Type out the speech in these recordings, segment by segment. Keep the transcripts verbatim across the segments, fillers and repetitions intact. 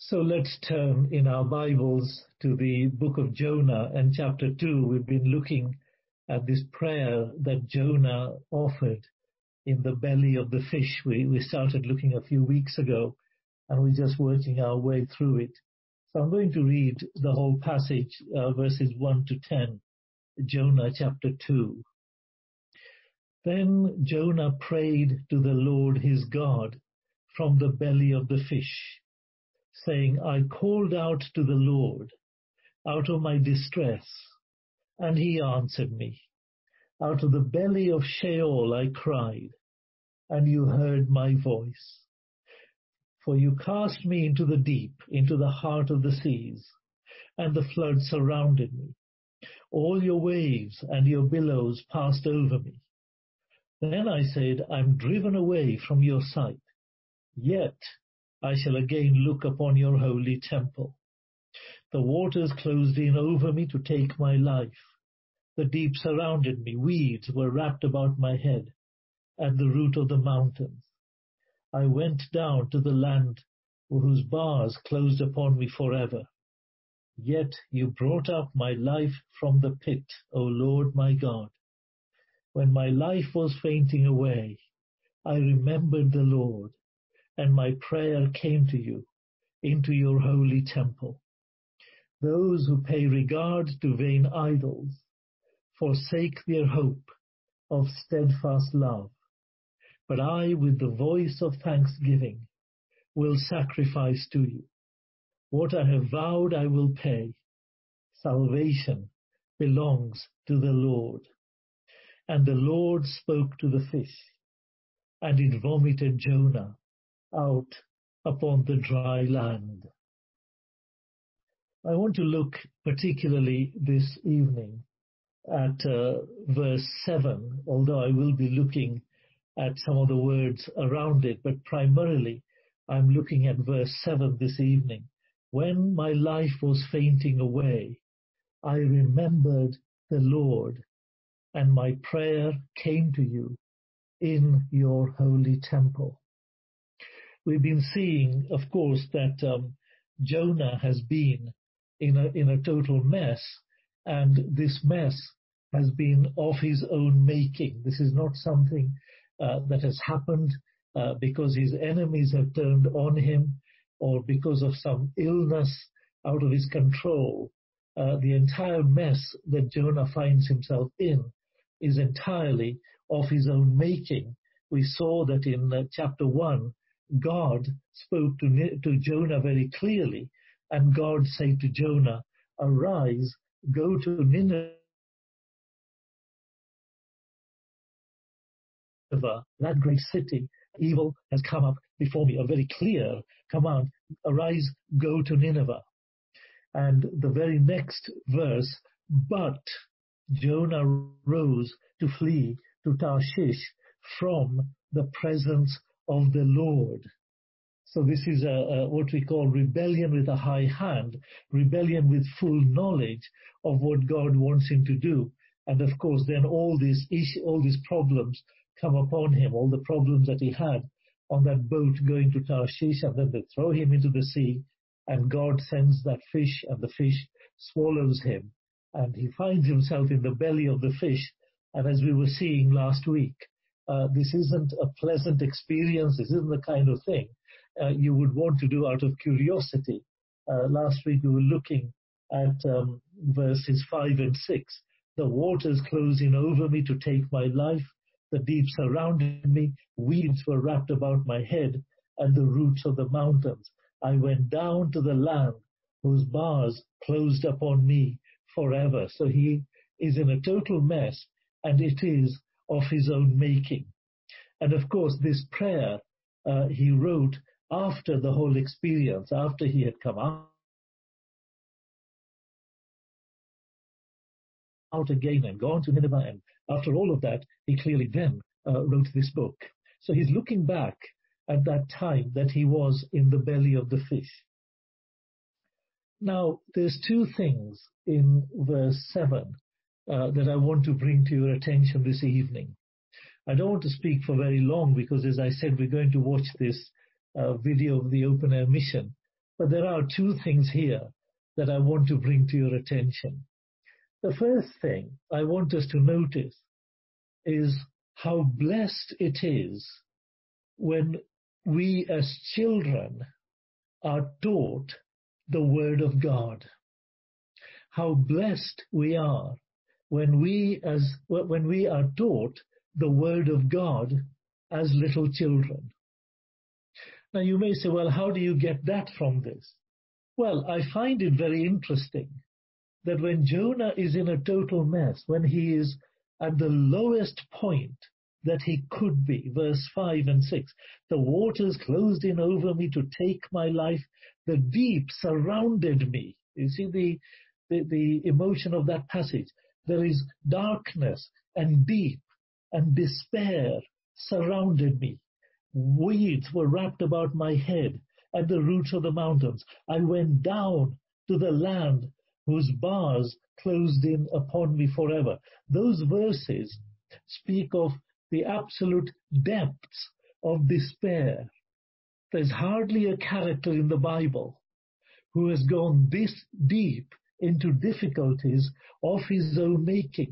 So let's turn in our Bibles to the book of Jonah and chapter two. We've been looking at this prayer that Jonah offered in the belly of the fish. We, we started looking a few weeks ago and we're just working our way through it. So I'm going to read the whole passage, uh, verses one to ten, Jonah chapter two. Then Jonah prayed to the Lord his God from the belly of the fish, saying, I called out to the Lord out of my distress, and he answered me. Out of the belly of Sheol I cried, and you heard my voice. For you cast me into the deep, into the heart of the seas, and the flood surrounded me. All your waves and your billows passed over me. Then I said, I'm driven away from your sight, yet I shall again look upon your holy temple. The waters closed in over me to take my life. The deep surrounded me. Weeds were wrapped about my head at the root of the mountains. I went down to the land whose bars closed upon me forever. Yet you brought up my life from the pit, O Lord my God. When my life was fainting away, I remembered the Lord, and my prayer came to you into your holy temple. Those who pay regard to vain idols forsake their hope of steadfast love. But I, with the voice of thanksgiving, will sacrifice to you. What I have vowed I will pay. Salvation belongs to the Lord. And the Lord spoke to the fish, and it vomited Jonah out upon the dry land. I want to look particularly this evening at uh, verse seven, although I will be looking at some of the words around it, but primarily I'm looking at verse seven this evening. When my life was fainting away, I remembered the Lord, and my prayer came to you in your holy temple. We've been seeing, of course, that um, Jonah has been in a, in a total mess, and this mess has been of his own making. This is not something uh, that has happened uh, because his enemies have turned on him or because of some illness out of his control. Uh, the entire mess that Jonah finds himself in is entirely of his own making. We saw that in uh, chapter one, God spoke to, to Jonah very clearly, and God said to Jonah, arise, go to Nineveh, that great city. Evil has come up before me. A very clear command, arise, go to Nineveh. And the very next verse, but Jonah rose to flee to Tarshish from the presence of the Lord. So this is a, a, what we call rebellion with a high hand, rebellion with full knowledge of what God wants him to do. And of course, then all these issues, all these problems come upon him, all the problems that he had on that boat going to Tarshish, and then they throw him into the sea, and God sends that fish, and the fish swallows him, and he finds himself in the belly of the fish. And as we were seeing last week, uh, this isn't a pleasant experience. This isn't the kind of thing uh, you would want to do out of curiosity. Uh, last week we were looking at um, verses five and six. The waters closed in over me to take my life. The deep surrounded me. Weeds were wrapped about my head at the roots of the mountains. I went down to the land whose bars closed upon me forever. So he is in a total mess, and it is of his own making. And of course, this prayer uh, he wrote after the whole experience, after he had come out. out again and gone to Nineveh, and after all of that, he clearly then uh, wrote this book. So he's looking back at that time that he was in the belly of the fish. Now, there's two things in verse seven uh, that I want to bring to your attention this evening. I don't want to speak for very long because, as I said, we're going to watch this uh, video of the open air mission But there are two things here that I want to bring to your attention. The first thing I want us to notice is how blessed it is when we as children are taught the Word of God. How blessed we are when we as when we are taught the Word of God as little children. Now you may say, well, how do you get that from this? Well, I find it very interesting that when Jonah is in a total mess, when he is at the lowest point that he could be, verse five and six, the waters closed in over me to take my life, the deep surrounded me. You see the, the, the emotion of that passage. There is darkness and deep and despair surrounded me. Weeds were wrapped about my head at the roots of the mountains. I went down to the land whose bars closed in upon me forever. Those verses speak of the absolute depths of despair. There's hardly a character in the Bible who has gone this deep into difficulties of his own making.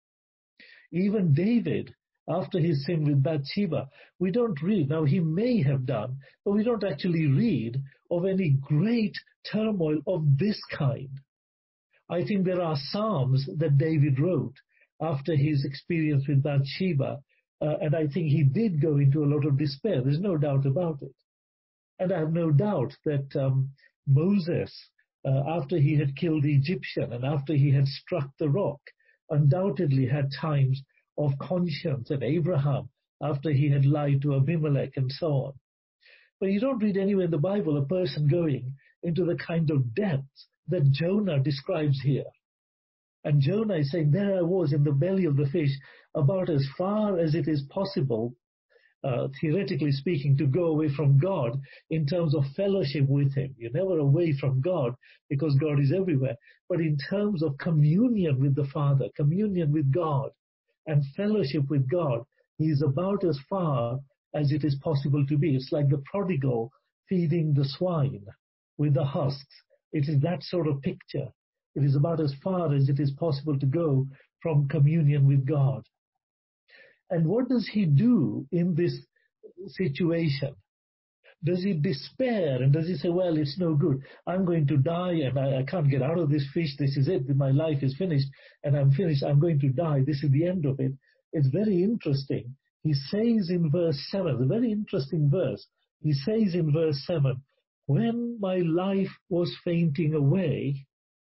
Even David, after his sin with Bathsheba, we don't read, now he may have done, but we don't actually read of any great turmoil of this kind. I think there are psalms that David wrote after his experience with Bathsheba, uh, and I think he did go into a lot of despair. There's no doubt about it. And I have no doubt that um, Moses, uh, after he had killed the Egyptian and after he had struck the rock, undoubtedly had times of conscience, and Abraham, after he had lied to Abimelech and so on. But you don't read anywhere in the Bible a person going into the kind of depths that Jonah describes here. And Jonah is saying, there I was in the belly of the fish, about as far as it is possible, uh, theoretically speaking, to go away from God in terms of fellowship with Him. You're never away from God because God is everywhere. But in terms of communion with the Father, communion with God, and fellowship with God, He is about as far as it is possible to be. It's like the prodigal feeding the swine with the husks. It is that sort of picture. It is about as far as it is possible to go from communion with God. And what does he do in this situation? Does he despair and does he say, well, it's no good. I'm going to die and I, I can't get out of this fish. This is it. My life is finished and I'm finished. I'm going to die. This is the end of it. It's very interesting. He says in verse seven, a very interesting verse. He says in verse seven, when my life was fainting away,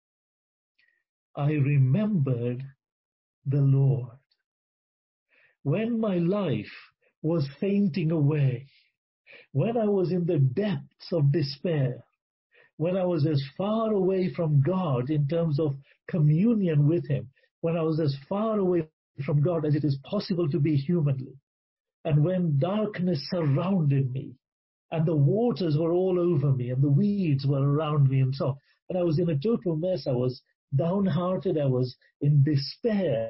I remembered the Lord. When my life was fainting away, when I was in the depths of despair, when I was as far away from God in terms of communion with Him, when I was as far away from God as it is possible to be humanly, and when darkness surrounded me, and the waters were all over me, and the weeds were around me, and so on, and I was in a total mess, I was downhearted, I was in despair.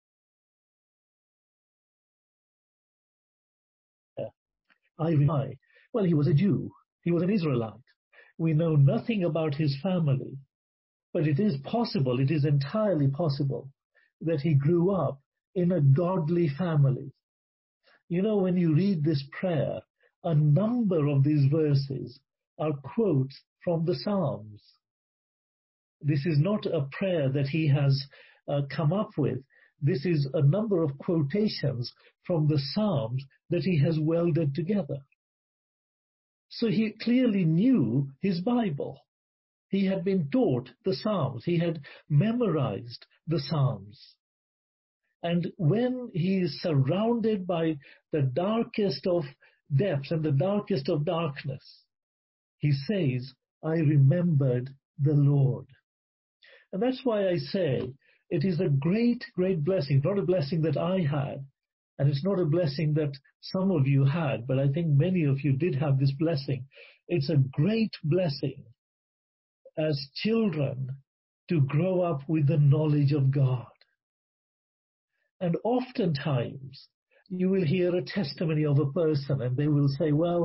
I reply, well, he was a Jew. He was an Israelite. We know nothing about his family, but it is possible, it is entirely possible that he grew up in a godly family. You know, when you read this prayer, a number of these verses are quotes from the Psalms. This is not a prayer that he has uh, come up with. This is a number of quotations from the Psalms that he has welded together. So he clearly knew his Bible. He had been taught the Psalms. He had memorized the Psalms. And when he is surrounded by the darkest of depths and the darkest of darkness, he says, I remembered the Lord. And that's why I say it is a great, great blessing, not a blessing that I had, and it's not a blessing that some of you had, but I think many of you did have this blessing. It's a great blessing as children to grow up with the knowledge of God. And oftentimes you will hear a testimony of a person and they will say, well,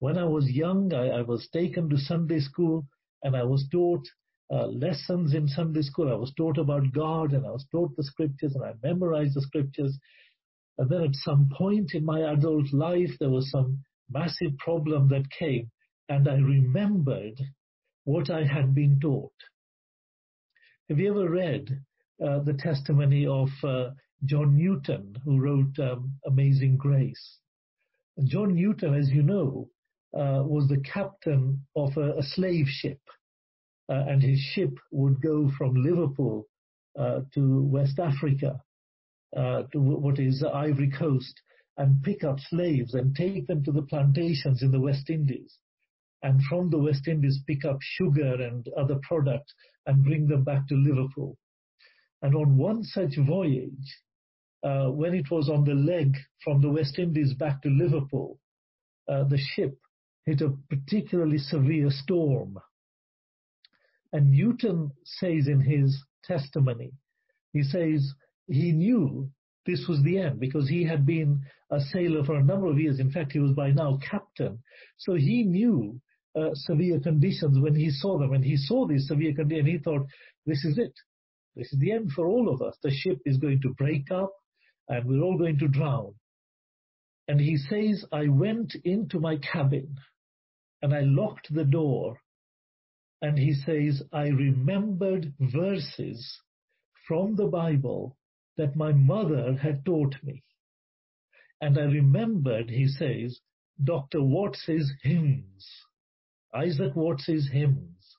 When I was young, I, I was taken to Sunday school and I was taught uh, lessons in Sunday school. I was taught about God and I was taught the scriptures and I memorized the scriptures. And then at some point in my adult life, there was some massive problem that came and I remembered what I had been taught. Have you ever read uh, the testimony of uh, John Newton, who wrote um, Amazing Grace? John Newton, as you know, uh, was the captain of a, a slave ship, uh, and his ship would go from Liverpool uh, to West Africa, uh, to what is Ivory Coast, and pick up slaves and take them to the plantations in the West Indies. And from the West Indies pick up sugar and other products and bring them back to Liverpool. And on one such voyage, uh, when it was on the leg from the West Indies back to Liverpool, uh, the ship hit a particularly severe storm. And Newton says in his testimony, he says he knew this was the end because he had been a sailor for a number of years. In fact, he was by now captain. So he knew uh, severe conditions when he saw them. And he saw these severe conditions, he thought, this is it. This is the end for all of us. The ship is going to break up and we're all going to drown. And he says, I went into my cabin and I locked the door. And he says, I remembered verses from the Bible that my mother had taught me. And I remembered, he says, Doctor Watts's hymns, Isaac Watts's hymns.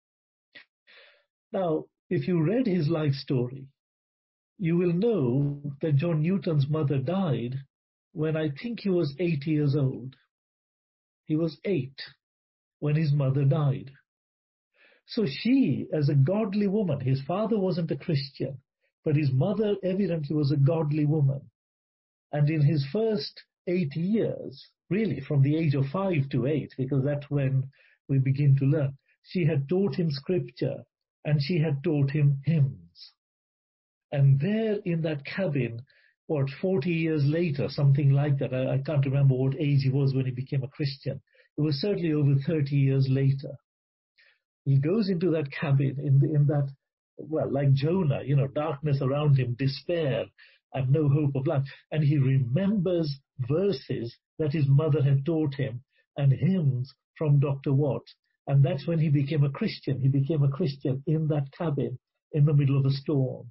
Now, if you read his life story, you will know that John Newton's mother died when I think he was eight years old. He was eight when his mother died. So she, as a godly woman, his father wasn't a Christian, but his mother evidently was a godly woman. And in his first eight years, really from the age of five to eight, because that's when we begin to learn, she had taught him scripture and she had taught him hymns. And there in that cabin, what, forty years later, something like that, I, I can't remember what age he was when he became a Christian. It was certainly over thirty years later. He goes into that cabin in, the, in that, well, like Jonah, you know, darkness around him, despair, and no hope of life. And he remembers verses that his mother had taught him and hymns from Doctor Watts. And that's when he became a Christian. He became a Christian in that cabin in the middle of a storm.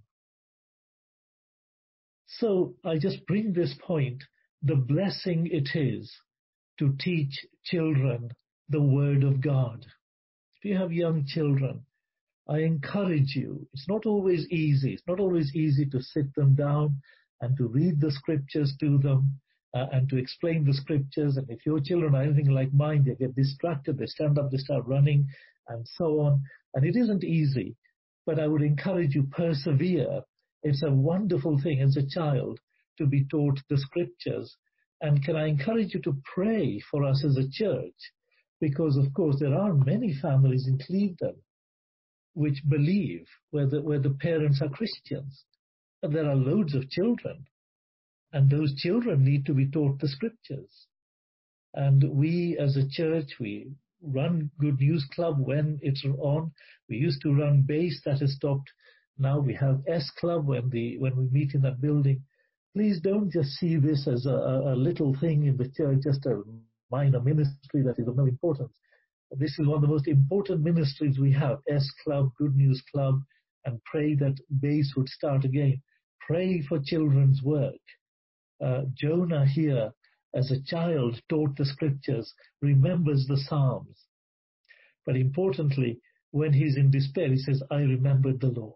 So I just bring this point, the blessing it is to teach children the Word of God. If you have young children, I encourage you. It's not always easy. It's not always easy to sit them down and to read the scriptures to them uh, and to explain the scriptures. And if your children are anything like mine, they get distracted, they stand up, they start running, and so on. And it isn't easy, but I would encourage you, persevere. It's a wonderful thing as a child to be taught the scriptures. And can I encourage you to pray for us as a church? Because, of course, there are many families in Clevedon which believe, where the, where the parents are Christians. And there are loads of children. And those children need to be taught the scriptures. And we, as a church, we run Good News Club when it's on. We used to run base, that has stopped. Now we have S Club when, the, when we meet in that building. Please don't just see this as a, a little thing in the church, just a minor ministry that is of no importance. This is one of the most important ministries we have, S Club, Good News Club, and pray that base would start again. Pray for children's work. Uh, Jonah here, as a child, taught the scriptures, remembers the Psalms. But importantly, when he's in despair, he says, I remembered the Lord.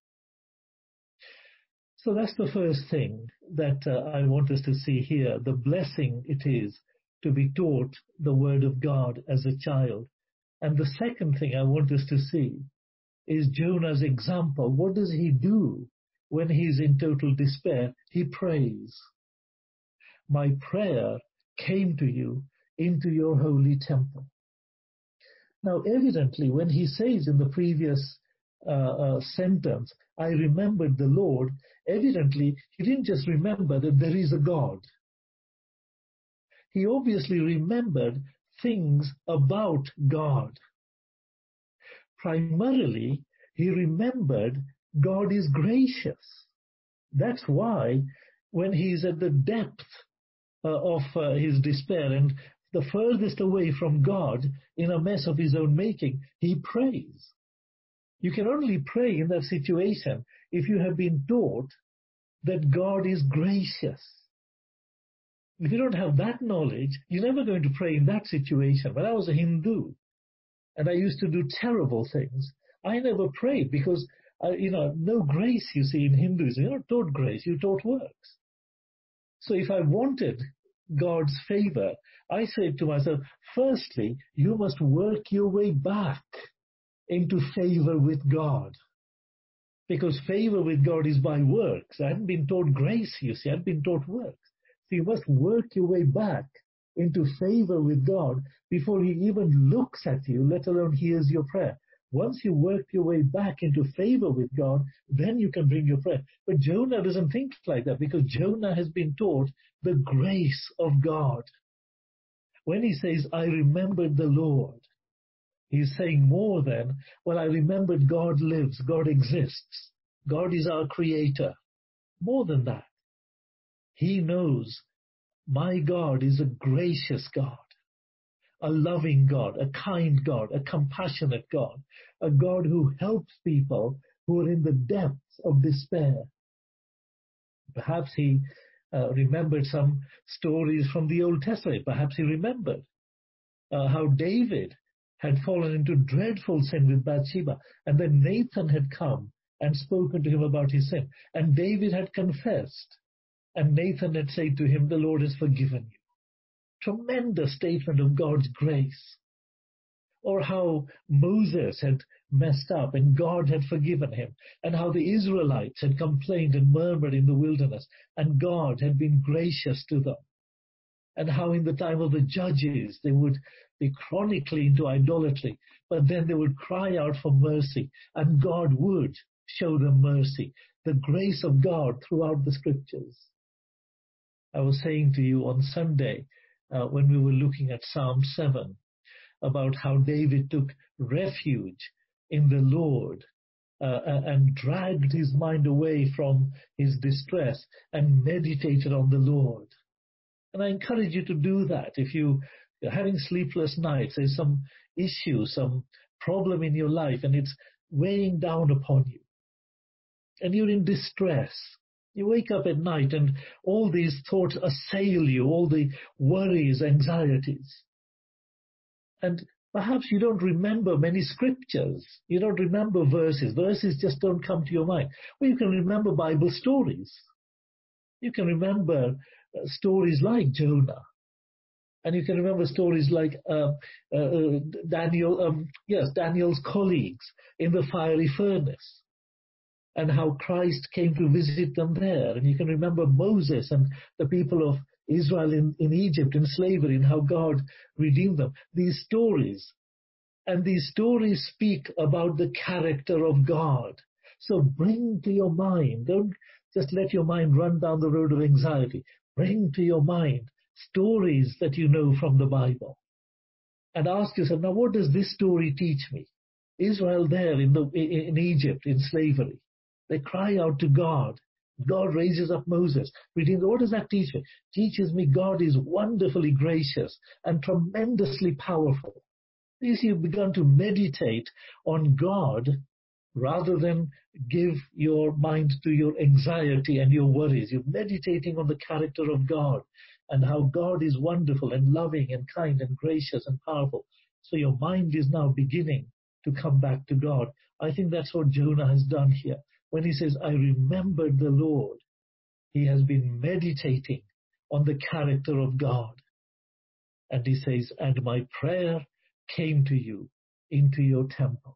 So that's the first thing that uh, I want us to see here, the blessing it is to be taught the Word of God as a child. And the second thing I want us to see is Jonah's example. What does he do when he's in total despair? He prays. My prayer came to you into your holy temple. Now, evidently, when he says in the previous uh, uh, sentence, I remembered the Lord, evidently, he didn't just remember that there is a God. He obviously remembered things about God. Primarily, he remembered God is gracious. That's why when he's at the depth uh, of uh, his despair and the furthest away from God in a mess of his own making, he prays. You can only pray in that situation if you have been taught that God is gracious. If you don't have that knowledge, you're never going to pray in that situation. When I was a Hindu and I used to do terrible things, I never prayed because, uh, you know, no grace you see in Hinduism. You're not taught grace, you're taught works. So if I wanted God's favor, I said to myself, firstly, you must work your way back into favor with God. Because favor with God is by works. I hadn't been taught grace, you see, I had been taught works. So you must work your way back into favor with God before he even looks at you, let alone hears your prayer. Once you work your way back into favor with God, then you can bring your prayer. But Jonah doesn't think like that because Jonah has been taught the grace of God. When he says, I remembered the Lord, he's saying more than, well, I remembered God lives, God exists, God is our creator. More than that, he knows my God is a gracious God, a loving God, a kind God, a compassionate God, a God who helps people who are in the depths of despair. Perhaps he uh, remembered some stories from the Old Testament. Perhaps he remembered uh, how David had fallen into dreadful sin with Bathsheba, and then Nathan had come and spoken to him about his sin, and David had confessed, and Nathan had said to him, the Lord has forgiven you. Tremendous statement of God's grace. Or how Moses had messed up and God had forgiven him, and how the Israelites had complained and murmured in the wilderness, and God had been gracious to them. And how in the time of the judges they would be chronically into idolatry, but then they would cry out for mercy, and God would show them mercy. The grace of God throughout the scriptures. I was saying to you on Sunday, uh, when we were looking at Psalm seven, about how David took refuge in the Lord uh, and dragged his mind away from his distress and meditated on the Lord. And I encourage you to do that. If you, you're having sleepless nights, there's some issue, some problem in your life, and it's weighing down upon you, and you're in distress. You wake up at night and all these thoughts assail you, all the worries, anxieties. And perhaps you don't remember many scriptures. You don't remember verses. Verses just don't come to your mind. Well, you can remember Bible stories. You can remember uh, stories like Jonah. And you can remember stories like uh, uh, Daniel, um, yes, Daniel's colleagues in the fiery furnace, and how Christ came to visit them there. And you can remember Moses and the people of Israel in, in Egypt in slavery, and how God redeemed them. These stories, and these stories speak about the character of God. So bring to your mind, don't just let your mind run down the road of anxiety. Bring to your mind stories that you know from the Bible. And ask yourself, now what does this story teach me? Israel there in, the, in Egypt in slavery. They cry out to God. God raises up Moses. Redeems. What does that teach me? Teaches me God is wonderfully gracious and tremendously powerful. You see, you've begun to meditate on God rather than give your mind to your anxiety and your worries. You're meditating on the character of God and how God is wonderful and loving and kind and gracious and powerful. So your mind is now beginning to come back to God. I think that's what Jonah has done here. When he says, I remembered the Lord, he has been meditating on the character of God. And he says, and my prayer came to you into your temple.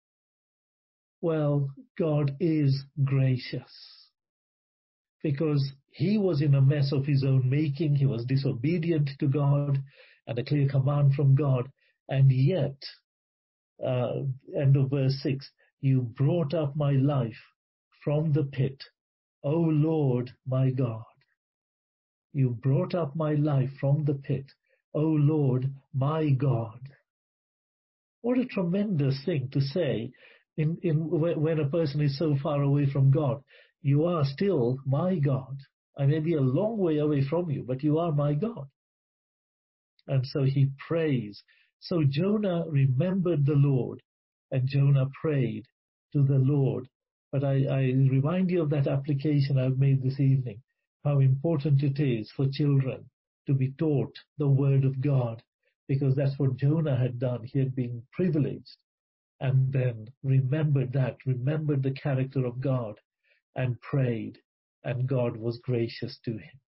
Well, God is gracious because he was in a mess of his own making. He was disobedient to God and a clear command from God. And yet, uh, end of verse six, you brought up my life from the pit, O Lord my God. You brought up my life from the pit, O Lord, my God. What a tremendous thing to say in, in when a person is so far away from God. You are still my God. I may be a long way away from you, but you are my God. And so he prays. So Jonah remembered the Lord, and Jonah prayed to the Lord. But I, I remind you of that application I've made this evening, how important it is for children to be taught the word of God, because that's what Jonah had done. He had been privileged and then remembered that, remembered the character of God and prayed, and God was gracious to him.